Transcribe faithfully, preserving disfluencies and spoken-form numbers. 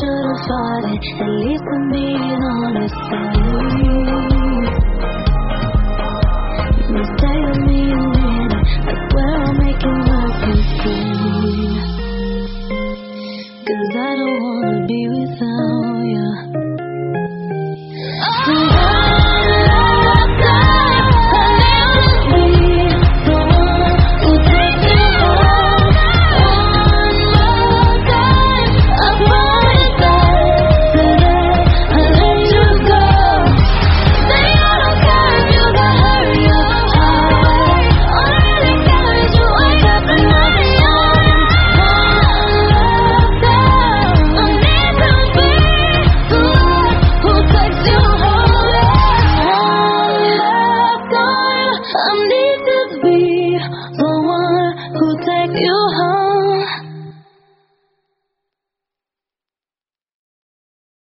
should've fought it. At least I'm being honest with you. You say to me a minute, I swear I'll make it work with you. 'Cause I don't wanna be without you. So I need to be